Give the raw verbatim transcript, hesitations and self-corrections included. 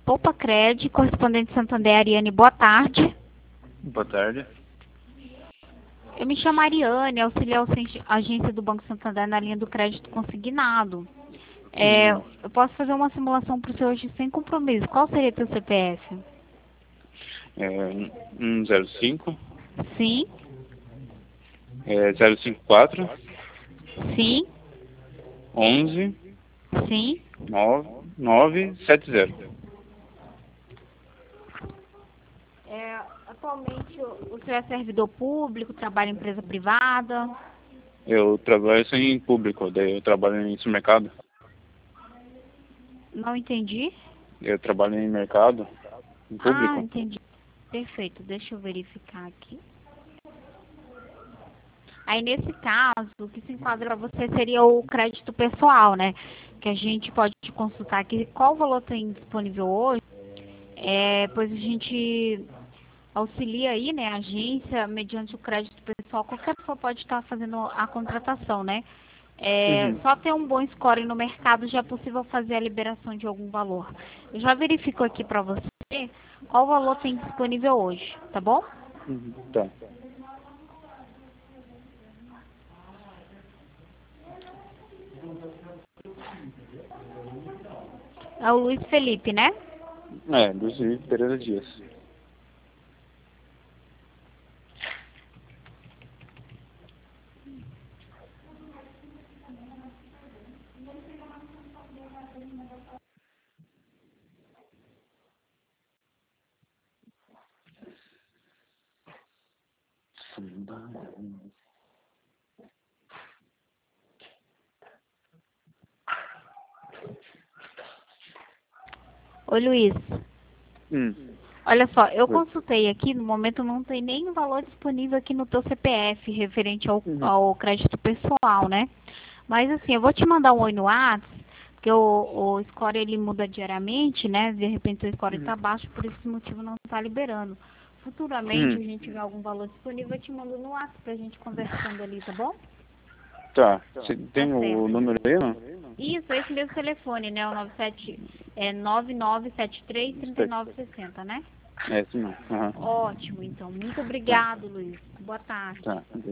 Poupa Cred, correspondente Santander, Ariane, boa tarde. Boa tarde. Eu me chamo Ariane, auxiliar agência do Banco Santander na linha do crédito consignado. É, Hum. eu posso fazer uma simulação para o senhor hoje sem compromisso. Qual seria teu C P F? É, um zero cinco, Sim, é, zero cinco quatro, sim, onze, sim. nove, nove sete zero. É, atualmente o o senhor é servidor público, trabalha em empresa privada? Eu trabalho em público, daí eu trabalho em supermercado. Não entendi. Eu trabalho em mercado, em Ah, público. entendi. Perfeito, deixa eu verificar aqui. Aí, nesse caso, o que se enquadra para você seria o crédito pessoal, né? Que a gente pode consultar aqui qual valor tem disponível hoje, é, pois a gente auxilia aí, né, a agência, mediante o crédito pessoal, qualquer pessoa pode estar fazendo a contratação, né? É, Uhum. só ter um bom score no mercado já é possível fazer a liberação de algum valor. Eu já verifico aqui para você qual valor tem disponível hoje, tá bom? Uhum. Tá. É o Luiz Felipe, né? É, Luiz Pereira Dias. Oi, Luiz. Hum. Olha só, eu Oi. consultei aqui, no momento não tem nenhum valor disponível aqui no teu C P F referente ao, Uhum. ao crédito pessoal, né? Mas assim, eu vou te mandar um oi no WhatsApp, porque o, o score ele muda diariamente, né? De repente o score Uhum. está baixo, por esse motivo não está liberando. Futuramente, Uhum. a gente tiver algum valor disponível, eu te mando no WhatsApp pra gente conversando ali, tá bom? Tá. Você Tá tem o certo. número aí, não? Isso, esse mesmo telefone, né? O nove sete, é, nove nove sete três, três nove seis zero, né? É, esse não. Aham. Ótimo, então. Muito Tá. obrigado, Luiz. Boa tarde. Tá.